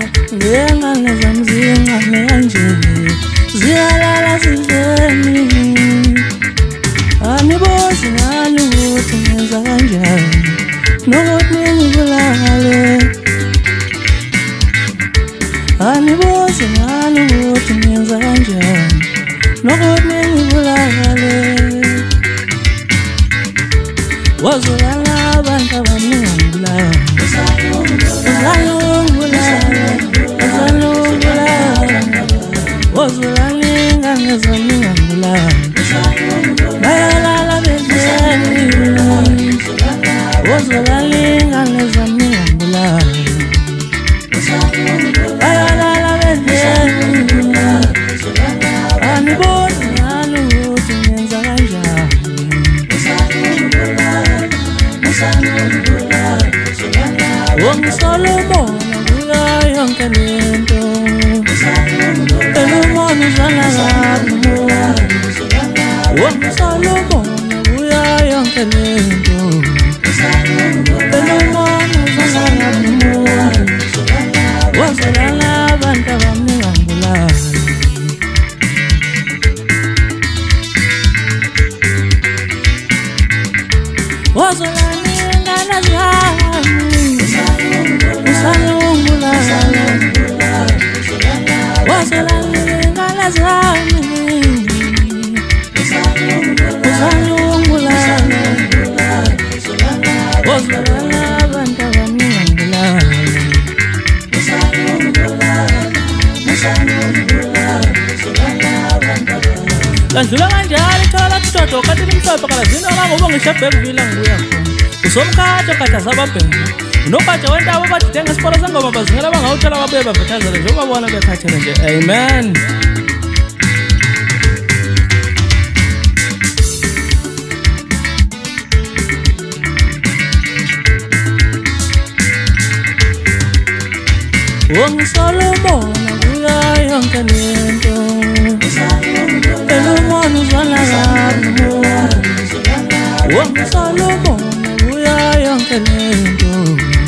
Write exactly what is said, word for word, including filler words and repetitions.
ngengane zami zincane kanje ziyalala zizeni anibuzi ngani ukuthi ngenza kanjani nokuthi ngibulale anibuzi ngani ukuthi ngenza kanjani nokuthi ngibulale wazolala abantu abaningangibulala wazolala ingane zami ngangibulala bayalala bezeni wazolala ingane zami ngangibulala bayalala bezeni aniboni ngani ukuthi ngenza kanjani Solomon kuya yonke lento Solomon uzala ngabo Solomon kuya yonke lento Solomon uzala ngabo wazalala abantu abaningangibulala wazalala ingane zami Kandlula kanjalo ithola kudodo kathi limhlophe kalazini ngoba ngishabheka uvila ngibuya khona usomkhatha khatha sababheka unokhatha wentaba badide ngesiporo sengoma bazingela bangawuthola babuye bavethazele njengoba bona bekhathele nje amen Solomon kuya yonke lento Solomon uzala ngabo Solomon kuya yonke lento